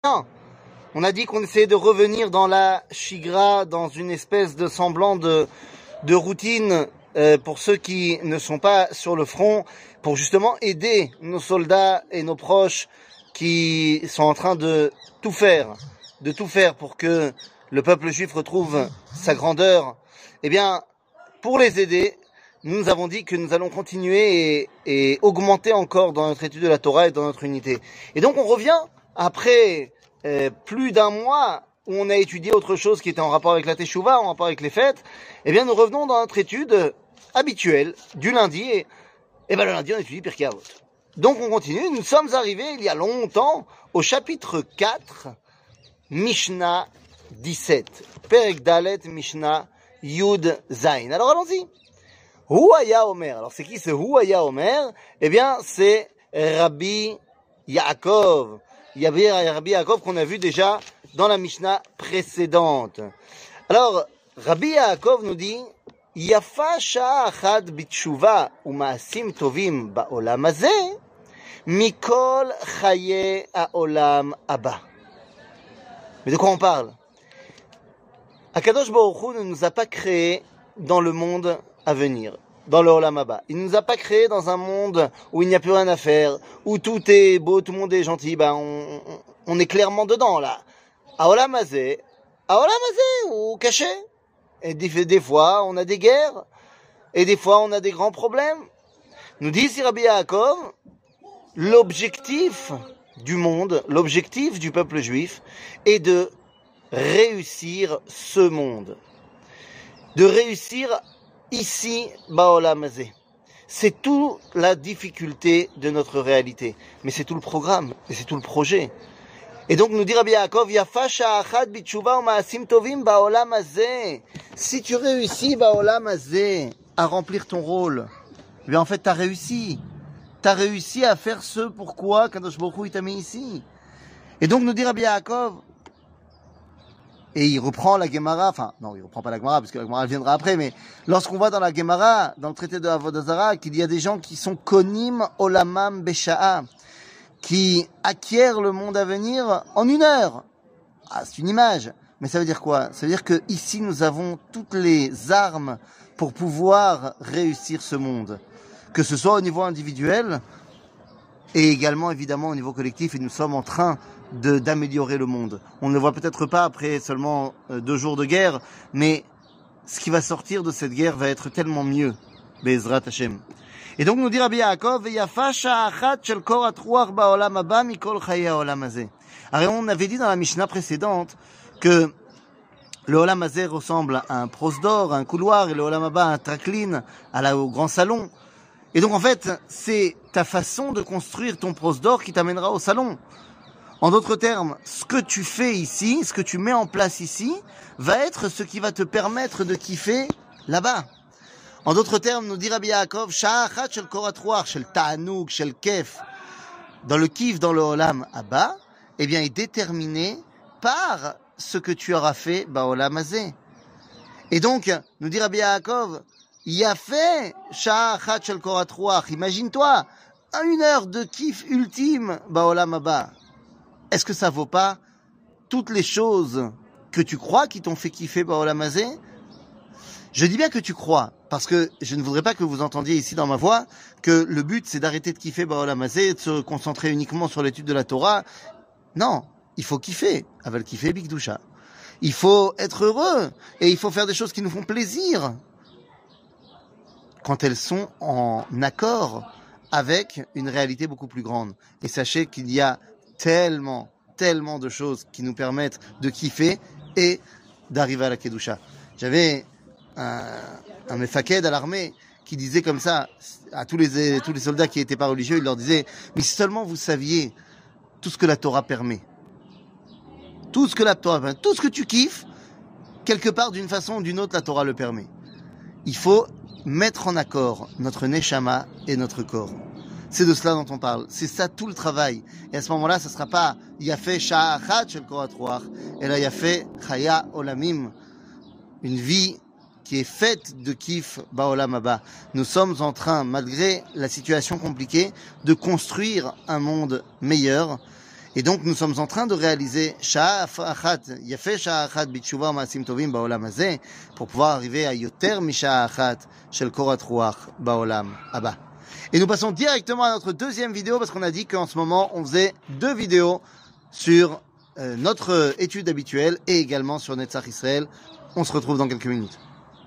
On a dit qu'on essayait de revenir dans la shigra, dans une espèce de semblant de routine pour ceux qui ne sont pas sur le front, pour justement aider nos soldats et nos proches qui sont en train de tout faire pour que le peuple juif retrouve sa grandeur. Eh bien, pour les aider, nous avons dit que nous allons continuer et augmenter encore dans notre étude de la Torah et dans notre unité. Et donc on revient après plus d'un mois où on a étudié autre chose qui était en rapport avec la Teshuvah, en rapport avec les fêtes. Eh bien nous revenons dans notre étude habituelle du lundi et le lundi on étudie Pirkei Avot. Donc on continue, nous sommes arrivés il y a longtemps au chapitre 4, Mishnah 17. Perek Dalet Mishnah Yud Zain. Alors allons-y. Huaya Omer. Alors c'est qui ce Huaya Omer? Eh bien c'est Rabbi Yaakov. Rabbi Yaakov qu'on a vu déjà dans la Mishnah précédente. Alors Rabbi Yaakov nous dit Yafa sha'a achad b'tshuva u'ma'asim tovim ba'olam hazeh mikol chaye ha'olam haba. Mais de quoi on parle? Akadosh Baruch Hu ne nous a pas créés dans le monde à venir, dans le Olam Haba. Il ne nous a pas créés dans un monde où il n'y a plus rien à faire, où tout est beau, tout le monde est gentil. On est clairement dedans, là. À Olam Hazeh, ou caché. Et des fois, on a des guerres, et des fois, on a des grands problèmes. Nous dit ici Rabbi Yaakov, l'objectif du monde, l'objectif du peuple juif est de réussir ce monde, de réussir ici, Ba'olam Hazeh. C'est toute la difficulté de notre réalité, mais c'est tout le programme, et c'est tout le projet. Et donc nous dit Rabbi Yaakov, Yafa sha'a achad b'tshuva u'ma'asim tovim ba'olam hazeh. Si tu réussis Ba'olam Hazeh à remplir ton rôle, eh bien en fait t'as réussi. T'as réussi à faire ce pourquoi Kadosh Baruch Hu t'a mis ici. Et donc nous dit Rabbi Yaakov, et il reprend la Gemara, enfin, non, il reprend pas la Gemara, parce que la Gemara viendra après, mais lorsqu'on voit dans la Gemara, dans le traité de Avodah Zarah, qu'il y a des gens qui sont konim olamam besha'a, qui acquièrent le monde à venir en 1 heure. Ah, c'est une image. Mais ça veut dire quoi? Ça veut dire que ici, nous avons toutes les armes pour pouvoir réussir ce monde. Que ce soit au niveau individuel, et également, évidemment, au niveau collectif, et nous sommes en train d'améliorer le monde. On ne le voit peut-être pas après seulement 2 jours de guerre, mais ce qui va sortir de cette guerre va être tellement mieux. Be'ezrat Hashem. Et donc nous dit Rabbi Yaakov, Yafa sha'a achat shel korat ruach ba'olam haba mikol chaye ha'olam hazeh. Alors on avait dit dans la Mishnah précédente que le Olam Hazeh ressemble à un prosdor, à un couloir, et le Olam Haba à un traklin, au grand salon. Et donc en fait, c'est ta façon de construire ton prosdor qui t'amènera au salon. En d'autres termes, ce que tu fais ici, ce que tu mets en place ici, va être ce qui va te permettre de kiffer là-bas. En d'autres termes, nous dit Rabbi Yaakov, sha'a achat shel korat ruach, shel ta'anoug, shel kef, dans le kiff, dans le Olam Haba, eh bien, est déterminé par ce que tu auras fait, Ba'olam Hazeh. Et donc, nous dit Rabbi Yaakov, Yafeh sha'a achat shel korat ruach. Imagine-toi, 1 heure de kiff ultime, Ba'olam Haba. Est-ce que ça vaut pas toutes les choses que tu crois qui t'ont fait kiffer Ba'olam Hazeh? Je dis bien que tu crois, parce que je ne voudrais pas que vous entendiez ici dans ma voix que le but c'est d'arrêter de kiffer Ba'olam Hazeh, de se concentrer uniquement sur l'étude de la Torah. Non, il faut kiffer, avec kiffer Bikdusha. Il faut être heureux, et il faut faire des choses qui nous font plaisir, quand elles sont en accord avec une réalité beaucoup plus grande. Et sachez qu'il y a tellement de choses qui nous permettent de kiffer et d'arriver à la Kedusha. J'avais un mefaked à l'armée qui disait comme ça à tous les soldats qui n'étaient pas religieux, il leur disait, mais si seulement vous saviez tout ce que la Torah permet, tout ce que tu kiffes, quelque part d'une façon ou d'une autre, la Torah le permet. Il faut mettre en accord notre neshama et notre corps. C'est de cela dont on parle. C'est ça tout le travail. Et à ce moment-là, ça ne sera pas Yafeh sha'a achat shel korat ruach, et là Yafeh chaya olamim, une vie qui est faite de kiff Ba'olam Haba. Nous sommes en train, malgré la situation compliquée, de construire un monde meilleur. Et donc, nous sommes en train de réaliser Sha'a Achat, Yafeh Sha'a Achat B'Tshuva Ma'asim Tovim Ba'olam Hazeh, pour pouvoir arriver à Yoter Misha'a Achat Shel Korat Ruach Ba'olam Haba. Et nous passons directement à notre deuxième vidéo, parce qu'on a dit qu'en ce moment, on faisait 2 vidéos sur notre étude habituelle et également sur Netzach Israël. On se retrouve dans quelques minutes.